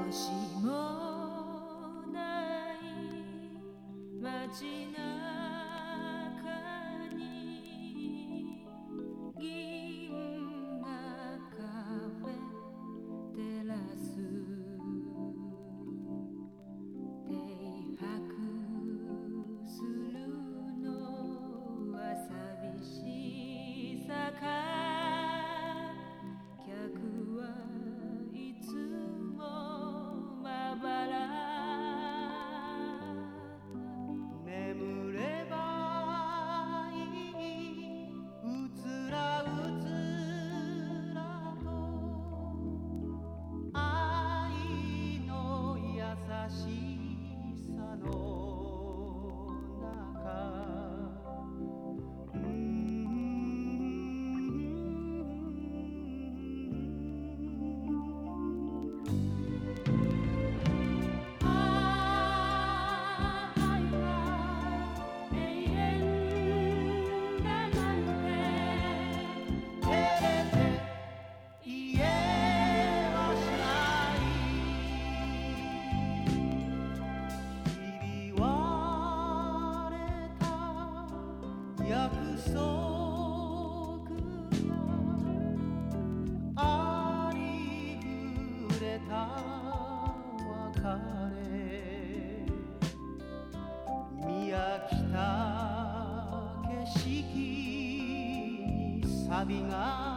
しもない街中に銀河カフェテラス停泊するのは寂しさか客はいつもまばら眠ればいいうつらうつらと愛の優しさの中約束ありふれた別れ見飽きた景色に錆が